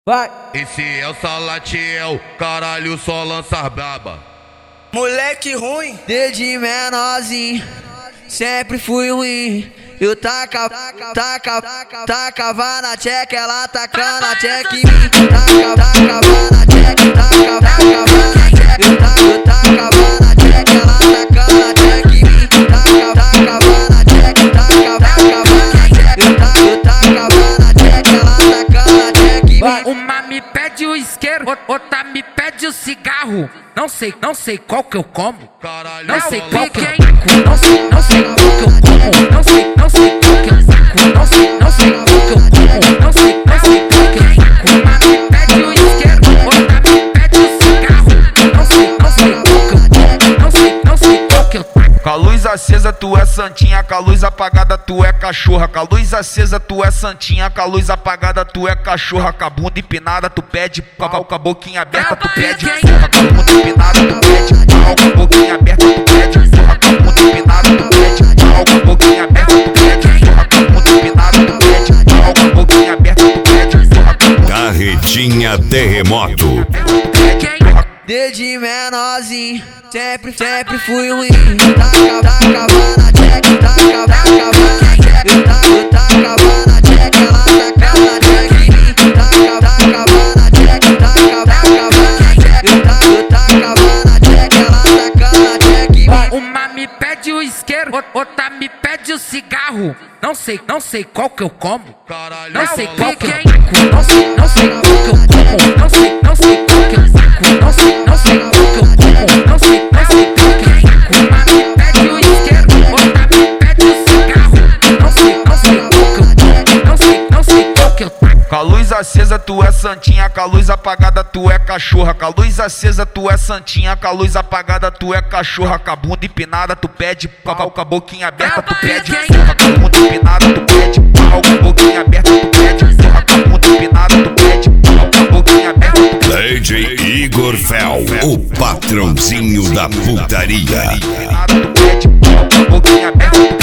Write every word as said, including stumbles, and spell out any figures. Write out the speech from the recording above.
Vai. Esse é o Salatiel, caralho, só lança braba. Moleque ruim, desde menorzinho, sempre fui ruim. Eu taca, taca, tacava na tcheca, ela tacando a tcheca em mim. Taca, tacava na tcheca, tacava, tacava na tcheca. Eu taca, eu tacava na tcheca, ela tacando a tcheca em mim. Taca, tacava na tcheca, tacava, tacava na tcheca. Eu taca, eu tacava na tcheca, ela tacando a tcheca em mim. Uma me pede o isqueiro, outra me pede o cigarro. Não sei, não sei qual que eu como. Caralho, Não sei só qual lança que eu saco. Não sei, não sei qual que eu como. Não sei, não sei qual que eu saco. Não sei, não sei qual que eu como. Não sei, não sei qual que eu saco. Uma me pede o isqueiro, outra me pede o cigarro. Não sei, não sei qual que eu como. Não sei, não sei qual que eu saco. Com a luz acesa tu é santinha, com a luz apagada tu é cachorra. Com a luz acesa tu é santinha, com a luz apagada tu é cachorra. Com a bunda empinada tu pede pau, com a boquinha aberta tu pede porra. Com a bunda empinada tu pede pau, com a boquinha aberta tu pede porra. Com a bunda empinada tu pede pau, com a boquinha aberta tu pede porra. Com a bunda empinada tu pede pau, com a boquinha aberta tu pede porra. Carretinha Terremoto. Desde menorzinho, sempre, sempre fui ruim. Taca, tacava na tcheca, taca, tacava na tcheca. Eu taca, eu tacava na tcheca, ela tacava na tcheca em mim. Taca, tacava na tcheca, taca, tacava na tcheca. Eu taca, eu tacava na tcheca, ela tacava na tcheca em mim. Uma me pede o isqueiro, outra me pede o cigarro. Não sei, não sei qual que eu como. Caralho, Não só sei qual lança que eu saco. Não sei, não sei qual que eu como. Não sei, não sei qual que eu saco. Não sei, não sei qual que eu como. Não sei, não sei qual que eu saco. Uma me pede o isqueiro, outra me pede o cigarro. Não sei, não sei qual que eu como. Não sei, não sei qual que eu saco. Com a luz acesa tu é santinha, com a luz apagada tu é cachorra. Com a luz acesa tu é santinha, com a luz apagada tu é cachorra. Com a bunda empinada tu pede pau, com a boquinha aberta tu pede porra. Com a bunda empinada tu pede pau, com a boquinha aberta tu pede porra. Com a bunda empinada tu pede pau, com a boquinha aberta tu pede. D J Igor Fel, o patrãozinho da putaria. Tu pede pau, com a boquinha aberta tu